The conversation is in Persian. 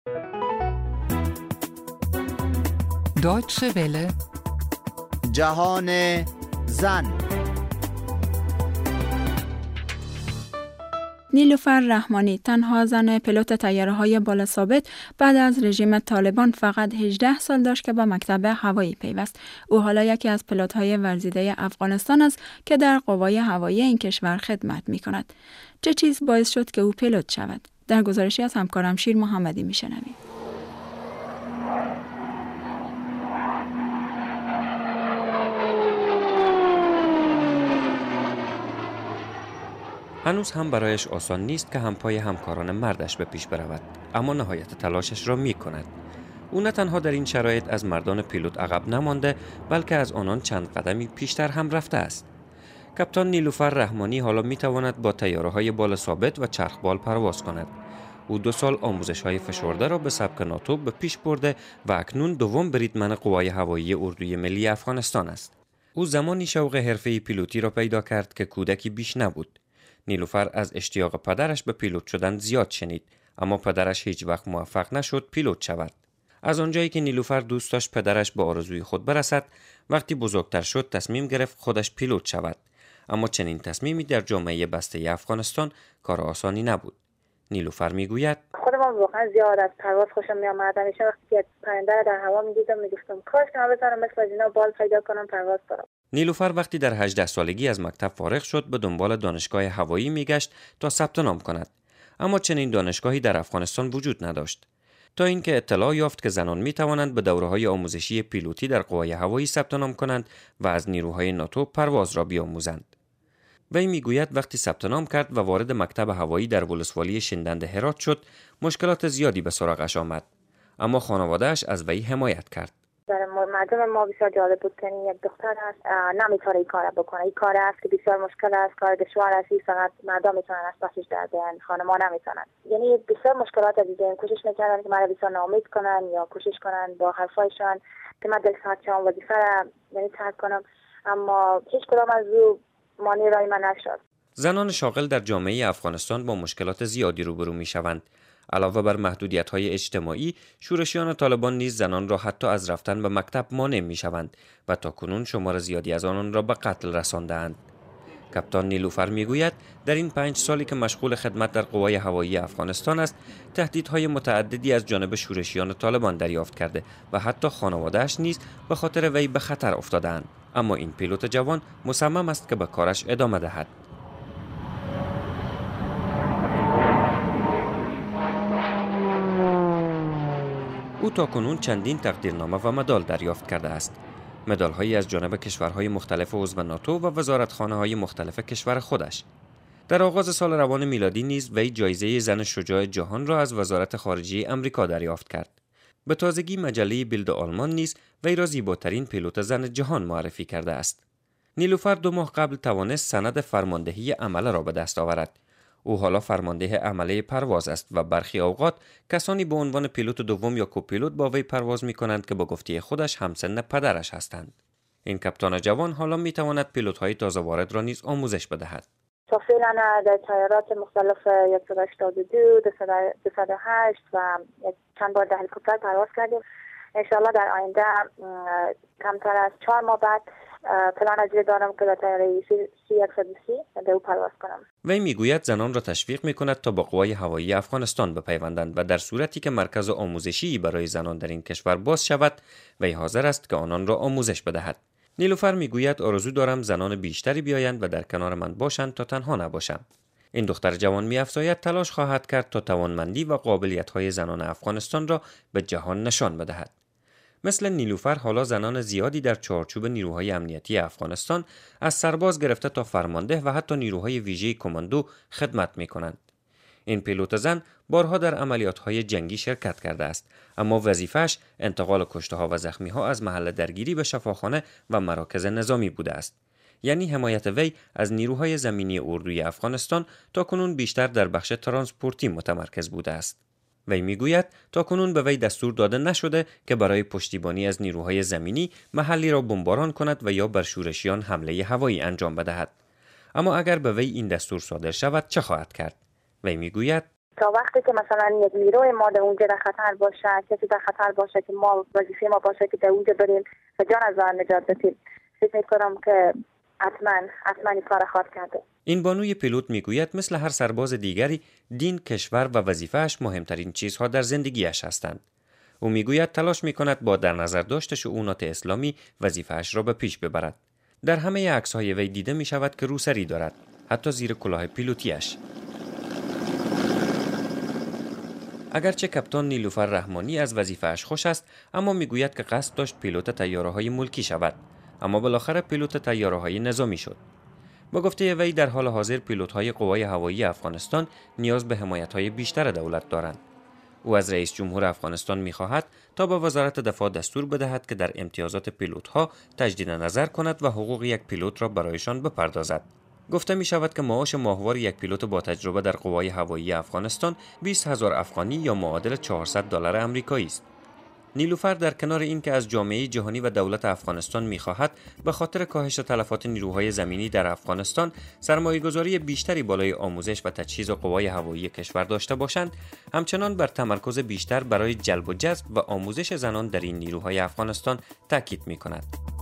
Deutsche Welle. جهان زن. نیلوفر رحمانی تنها زن پیلوت طیاره‌های بالا ثابت بعد از رژیم طالبان فقط 18 سال داشت که به مکتب هوایی پیوست. او حالا یکی از پیلوت‌های ورزیده افغانستان است که در قوای هوایی این کشور خدمت می‌کند. چه چیز باعث شد که او پیلوت شود؟ در گزارشی از همکارم شیر محمدی می‌شنویم. هنوز هم برایش آسان نیست که همپای همکاران مردش به پیش برود، اما نهایت تلاشش را می کند. او نه تنها در این شرایط از مردان پیلوت عقب نمانده، بلکه از آنان چند قدمی پیشتر هم رفته است. کاپیتان نیلوفر رحمانی حالا می تواند با طیاره‌های بالا ثابت و چرخبال پرواز کند. او 2 سال آموزش‌های فشرده را به سبک ناتو به پیش برده و اکنون دوم بریدمن قوای هوایی اردوی ملی افغانستان است. او زمانی شوق حرفه‌ای پیلوتی را پیدا کرد که کودکی بیش نبود. نیلوفر از اشتیاق پدرش به پیلوت شدن زیاد شنید، اما پدرش هیچ وقت موفق نشد پیلوت شود. از آنجایی که نیلوفر دوست داشت پدرش به آرزوی خود برسد، وقتی بزرگتر شد تصمیم گرفت خودش پیلوت شود. اما چنین تصمیمی در جامعه بسته افغانستان کار آسانی نبود. نیلوفر میگوید: خودم واقعا زیاد از پرواز خوشم می‌آمد. همیشه وقتی که پرنده رو در هوا می‌دیدم میگفتم کاش که من بتونم مثل اینا بال پیدا کنم پرواز کنم. نیلوفر وقتی در 18 سالگی از مکتب فارغ شد به دنبال دانشگاه هوایی میگشت تا ثبت نام کند، اما چنین دانشگاهی در افغانستان وجود نداشت. تا اینکه اطلاع یافت که زنان می توانند به دوره‌های آموزشی پیلوتی در قوای هوایی ثبت نام کنند و از نیروهای ناتو پرواز را بیاموزند. وی میگوید وقتی ثبت نام کرد و وارد مکتب هوایی در ولسوالی شندند هرات شد، مشکلات زیادی به سراغش آمد، اما خانواده‌اش از وی حمایت کرد. در مردم ما بسیار جالب بود که یک دختر هست نمیتونه این کار بکنه. این کار است که بسیار مشکل است، کار دشوار است، فقط مردم میتونن از پسش در بیان، خانم‌ها نمیتونن. یعنی بسیار مشکلات دیدیم. کوشش میکردن که مرا بسیار ناامید کنن یا کوشش کنن با حرفایشان که من دلخواه شم وظیفه را یعنی ترک کنم، اما هیچ کدام از او مانع رای من نشد. زنان شاغل در جامعه افغانستان با مشکلات زیادی روبرو میشوند. علاوه بر محدودیت‌های اجتماعی، شورشیان طالبان نیز زنان را حتی از رفتن به مکتب مانع می‌شوند و تاکنون شمار زیادی از آنان را به قتل رسانده‌اند. کاپیتان نیلوفر میگوید در این 5 سالی که مشغول خدمت در قوای هوایی افغانستان است، تهدیدهای متعددی از جانب شورشیان طالبان دریافت کرده و حتی خانواده‌اش نیز به خاطر وی به خطر افتاده‌اند. اما این پیلوت جوان مصمم است که به کارش ادامه دهد. او تاکنون چندین تقدیرنامه و مدال دریافت کرده است. مدال‌هایی از جانب کشورهای مختلف عضو ناتو و وزارتخانه‌های مختلف کشور خودش. در آغاز سال روان میلادی نیز وی جایزه زن شجاع جهان را از وزارت خارجه آمریکا دریافت کرد. به تازگی مجله بیلد آلمان نیز وی را زیباترین پیلوت زن جهان معرفی کرده است. نیلوفر 2 ماه قبل توانست سند فرماندهی عمله را به دست آورد. او حالا فرمانده عمله پرواز است و برخی اوقات کسانی به عنوان پیلوت دوم یا کوپیلوت با وی پرواز می کنند که با گفته خودش همسن پدرش هستند. این کاپیتان جوان حالا می تواند پیلوت‌های تازه وارد را نیز آموزش بدهد. تا فعلا در طیارات مختلف 182 208 و چند بار در هلیکوپتر پرواز کردیم. انشاءالله در آینده کمتر از 4 ماه بعد پلان از دارم که در طیاره C-130 به او پرواز کنم. وی میگوید زنان را تشویق میکند تا با قوای هوایی افغانستان بپیوندند و در صورتی که مرکز آموزشی برای زنان در این کشور باز شود، وی حاضر است که آنان را آموزش بدهد. نیلوفر میگوید آرزو دارم زنان بیشتری بیایند و در کنار من باشند تا تنها نباشم. این دختر جوان می‌افزاید تلاش خواهد کرد تا توانمندی و قابلیت‌های زنان افغانستان را به جهان نشان بدهد. مثل نیلوفر حالا زنان زیادی در چارچوب نیروهای امنیتی افغانستان از سرباز گرفته تا فرمانده و حتی نیروهای ویژه کماندو خدمت می‌کنند. این پیلوت زن بارها در عملیات‌های جنگی شرکت کرده است، اما وظیفه‌اش انتقال کشته‌ها و زخمی‌ها از محل درگیری به شفاخانه و مراکز نظامی بوده است. یعنی حمایت وی از نیروهای زمینی اردوی افغانستان تاکنون بیشتر در بخش ترانسپورتی متمرکز بوده است. وی میگوید تاکنون به وی دستور داده نشده که برای پشتیبانی از نیروهای زمینی محلی را بمباران کند و یا بر شورشیان حمله هوایی انجام بدهد. اما اگر به وی این دستور صادر شود چه خواهد کرد؟ وی میگوید تا وقتی که مثلا یک نیروی ما در اونجا در خطر باشه، کسی در خطر باشه که ما وظیفه ما باشه که در اونجا بریم و جان از آن نجات بدیم، فکر می‌کنم که حتما این کار خواهد کرده. این بانوی پیلوت میگوید مثل هر سرباز دیگری دین، کشور و وظیفه‌اش مهمترین چیزها در زندگیش هستند. او میگوید تلاش میکند با در نظر داشت شؤونات اسلامی وظیفه‌اش را به پیش ببرد. در همه عکس‌های وی دیده میشود که روسری دارد، حتی زیر کلاه پیلوتیش. اگرچه کاپیتان نیلوفر رحمانی از وظیفه‌اش خوش است، اما میگوید که قصد داشت پیلوت طیاره‌های ملکی شود، اما بالاخره پیلوت طیاره‌های نظامی شد. با گفته وی در حال حاضر پیلوت‌های قوای هوایی افغانستان نیاز به حمایت‌های بیشتر دولت دارند. او از رئیس جمهور افغانستان می‌خواهد تا به وزارت دفاع دستور بدهد که در امتیازات پیلوت‌ها تجدید نظر کند و حقوق یک پیلوت را برایشان بپردازد. گفته می شود که معاش ماهوار یک پیلوت با تجربه در قوای هوایی افغانستان 20,000 افغانی یا معادل $400 آمریکایی است. نیلوفر در کنار این که از جامعه جهانی و دولت افغانستان می‌خواهد به خاطر کاهش تلفات نیروهای زمینی در افغانستان سرمایه‌گذاری بیشتری بالای آموزش و تجهیز قوای هوایی کشور داشته باشند، همچنان بر تمرکز بیشتر برای جلب و جذب و آموزش زنان در این نیروهای افغانستان تاکید می‌کند.